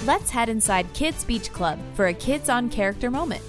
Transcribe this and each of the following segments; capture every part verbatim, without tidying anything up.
Let's head inside Kids Beach Club for a Kids on Character moment.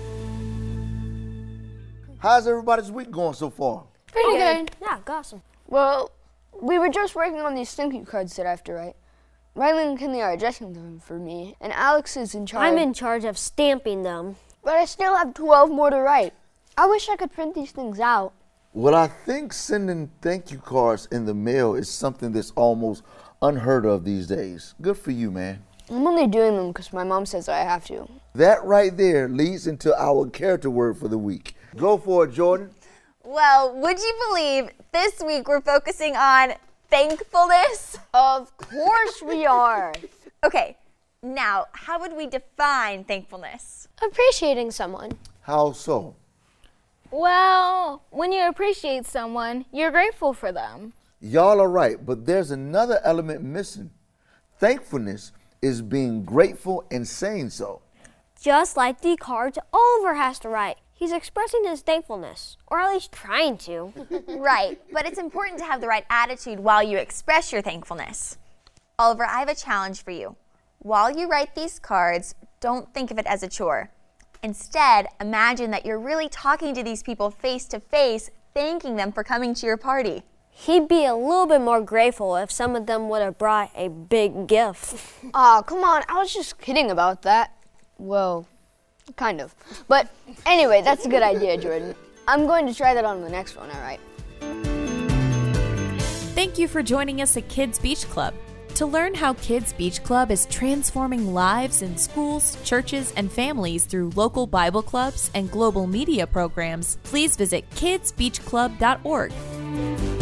How's everybody's week going so far? Pretty good. Yeah, awesome. Well, we were just working on these thank you cards that I have to write. Riley and Kinley are addressing them for me, and Alex is in charge. I'm in charge of stamping them. But I still have twelve more to write. I wish I could print these things out. Well, I think sending thank you cards in the mail is something that's almost unheard of these days. Good for you, man. I'm only doing them because my mom says I have to. That right there leads into our character word for the week. Go for it, Jordan. Well, would you believe this week we're focusing on thankfulness? Of course we are. Okay, now, how would we define thankfulness? Appreciating someone. How so? Well, when you appreciate someone, you're grateful for them. Y'all are right, but there's another element missing. Thankfulness is being grateful and saying so. Just like the cards Oliver has to write. He's expressing his thankfulness, or at least trying to. Right, but it's important to have the right attitude while you express your thankfulness. Oliver, I have a challenge for you. While you write these cards, don't think of it as a chore. Instead, imagine that you're really talking to these people face to face, thanking them for coming to your party. He'd be a little bit more grateful if some of them would have brought a big gift. Aw, oh, come on, I was just kidding about that. Well, kind of. But anyway, that's a good idea, Jordan. I'm going to try that on the next one, all right? Thank you for joining us at Kids Beach Club. To learn how Kids Beach Club is transforming lives in schools, churches, and families through local Bible clubs and global media programs, please visit kids beach club dot org.